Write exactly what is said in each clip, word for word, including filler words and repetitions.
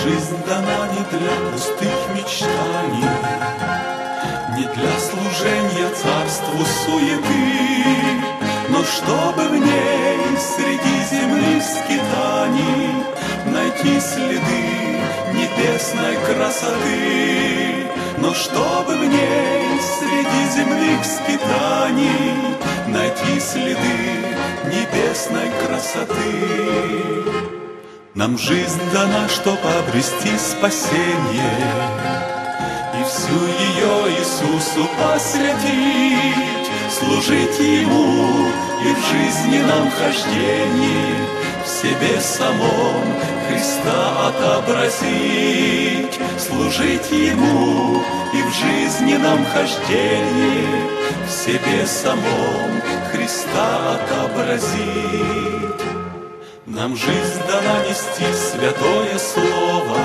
жизнь дана не для пустых мечтаний, не для служения царству суеты, но чтобы в ней среди земных скитаний найти следы небесной красоты. Но чтобы в ней среди земных скитаний найти следы небесной красоты. Нам жизнь дана, чтоб обрести спасение и всю ее Иисусу посвятить, служить Ему и в жизненном хождении в себе самом Христа отобразить, служить Ему и в жизненном хождении в себе самом Христа отобразить. Нам жизнь дана нести святое слово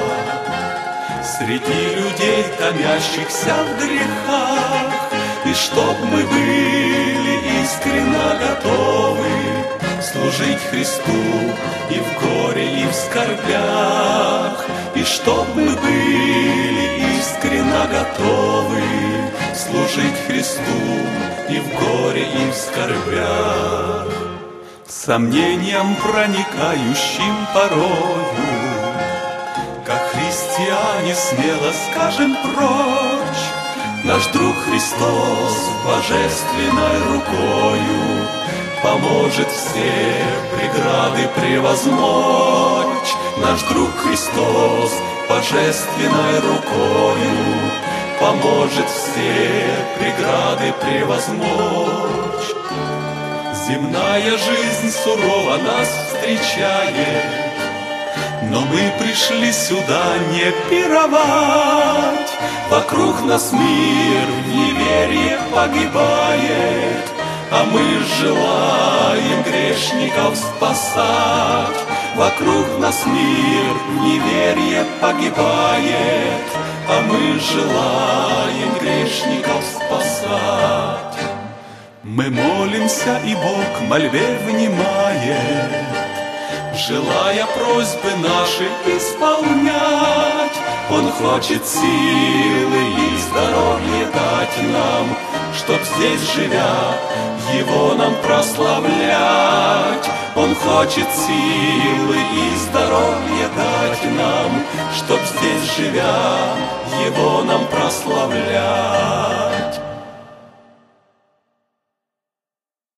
среди людей, томящихся в грехах, и чтоб мы были искренно готовы служить Христу и в горе, и в скорбях, и чтоб мы были искренно готовы служить Христу и в горе, и в скорбях. Сомнением проникающим порою, как христиане смело скажем прочь, наш друг Христос божественной рукою поможет все преграды превозмочь. Наш друг Христос божественной рукою поможет все преграды превозмочь. Земная жизнь сурово нас встречает, но мы пришли сюда не пировать. Вокруг нас мир в неверии погибает, а мы желаем грешников спасать. Вокруг нас мир в неверии погибает, а мы желаем грешников спасать. Мы молимся, и Бог мольбе внимает, желая просьбы наши исполнять. Он хочет силы и здоровье дать нам, чтоб здесь живя Его нам прославлять. Он хочет силы и здоровье дать нам, чтоб здесь живя Его нам прославлять.